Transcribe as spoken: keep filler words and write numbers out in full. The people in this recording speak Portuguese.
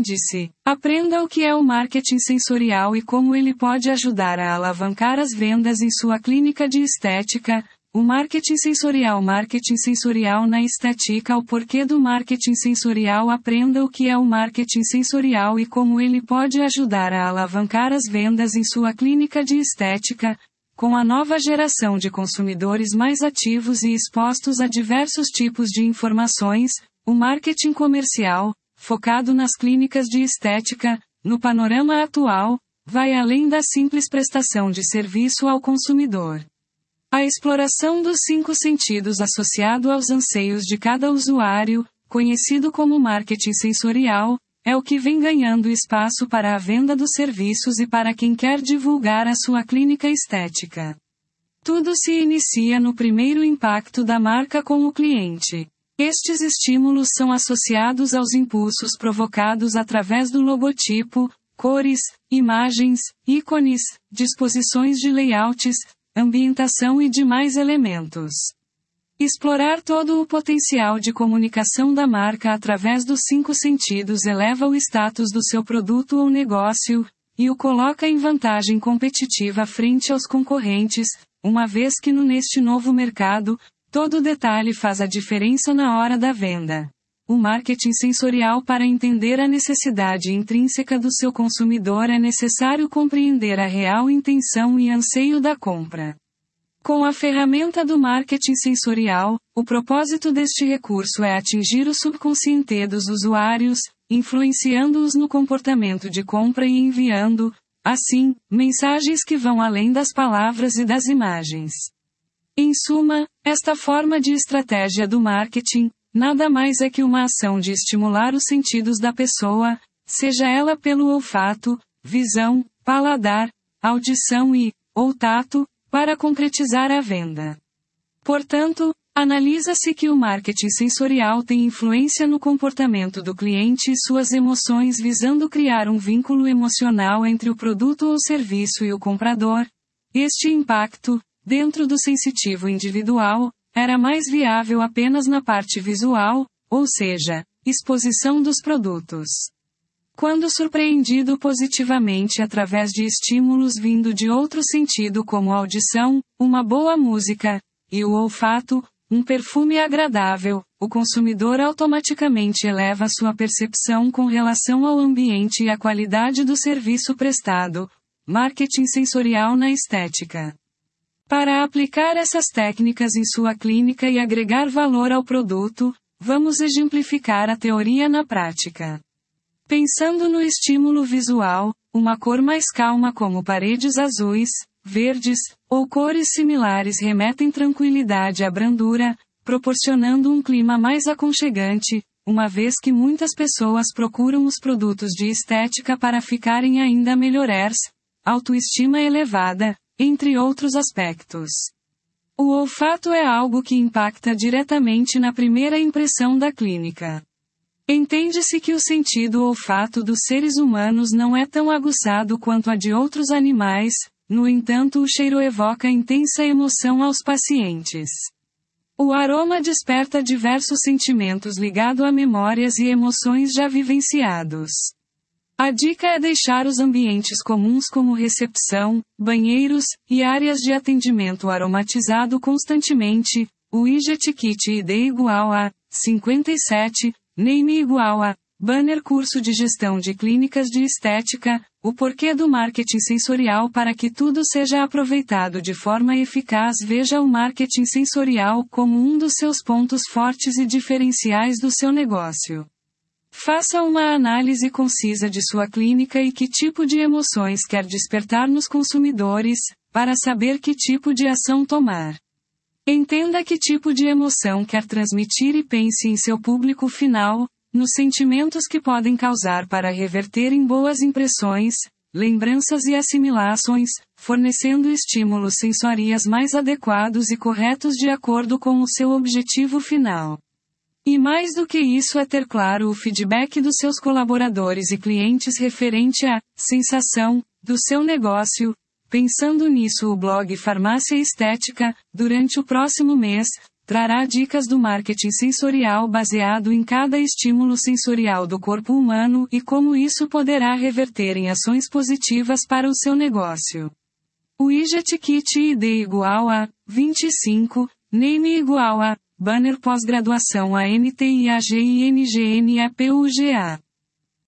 Apêndice. Aprenda o que é o marketing sensorial e como ele pode ajudar a alavancar as vendas em sua clínica de estética. O marketing sensorial. Marketing sensorial na estética. O porquê do marketing sensorial. Aprenda o que é o marketing sensorial e como ele pode ajudar a alavancar as vendas em sua clínica de estética. Com a nova geração de consumidores mais ativos e expostos a diversos tipos de informações, o marketing comercial, focado nas clínicas de estética, no panorama atual, vai além da simples prestação de serviço ao consumidor. A exploração dos cinco sentidos associado aos anseios de cada usuário, conhecido como marketing sensorial, é o que vem ganhando espaço para a venda dos serviços e para quem quer divulgar a sua clínica estética. Tudo se inicia no primeiro impacto da marca com o cliente. Estes estímulos são associados aos impulsos provocados através do logotipo, cores, imagens, ícones, disposições de layouts, ambientação e demais elementos. Explorar todo o potencial de comunicação da marca através dos cinco sentidos eleva o status do seu produto ou negócio, e o coloca em vantagem competitiva frente aos concorrentes, uma vez que no neste novo mercado, todo detalhe faz a diferença na hora da venda. O marketing sensorial. Para entender a necessidade intrínseca do seu consumidor é necessário compreender a real intenção e anseio da compra. Com a ferramenta do marketing sensorial, o propósito deste recurso é atingir o subconsciente dos usuários, influenciando-os no comportamento de compra e enviando, assim, mensagens que vão além das palavras e das imagens. Em suma, esta forma de estratégia do marketing, nada mais é que uma ação de estimular os sentidos da pessoa, seja ela pelo olfato, visão, paladar, audição e, ou tato, para concretizar a venda. Portanto, analisa-se que o marketing sensorial tem influência no comportamento do cliente e suas emoções visando criar um vínculo emocional entre o produto ou serviço e o comprador. Este impacto, dentro do sensitivo individual, era mais viável apenas na parte visual, ou seja, exposição dos produtos. Quando surpreendido positivamente através de estímulos vindo de outro sentido como a audição, uma boa música, e o olfato, um perfume agradável, o consumidor automaticamente eleva sua percepção com relação ao ambiente e à qualidade do serviço prestado. Marketing sensorial na estética. Para aplicar essas técnicas em sua clínica e agregar valor ao produto, vamos exemplificar a teoria na prática. Pensando no estímulo visual, uma cor mais calma como paredes azuis, verdes, ou cores similares remetem tranquilidade à brandura, proporcionando um clima mais aconchegante, uma vez que muitas pessoas procuram os produtos de estética para ficarem ainda melhores, autoestima elevada, entre outros aspectos. O olfato é algo que impacta diretamente na primeira impressão da clínica. Entende-se que o sentido olfato dos seres humanos não é tão aguçado quanto a de outros animais, no entanto o cheiro evoca intensa emoção aos pacientes. O aroma desperta diversos sentimentos ligados a memórias e emoções já vivenciados. A dica é deixar os ambientes comuns como recepção, banheiros, e áreas de atendimento aromatizado constantemente, o widget kit I D igual a, cinquenta e sete, name igual a, banner curso de gestão de clínicas de estética, o porquê do marketing sensorial para que tudo seja aproveitado de forma eficaz. Veja o marketing sensorial como um dos seus pontos fortes e diferenciais do seu negócio. Faça uma análise concisa de sua clínica e que tipo de emoções quer despertar nos consumidores, para saber que tipo de ação tomar. Entenda que tipo de emoção quer transmitir e pense em seu público final, nos sentimentos que podem causar para reverter em boas impressões, lembranças e assimilações, fornecendo estímulos sensoriais mais adequados e corretos de acordo com o seu objetivo final. E mais do que isso é ter claro o feedback dos seus colaboradores e clientes referente à sensação do seu negócio. Pensando nisso, o blog Farmácia Estética, durante o próximo mês, trará dicas do marketing sensorial baseado em cada estímulo sensorial do corpo humano e como isso poderá reverter em ações positivas para o seu negócio. Widget Kit I D igual a vinte e cinco, Name igual a Banner pós-graduação A N T I A G I N G N A P U G A.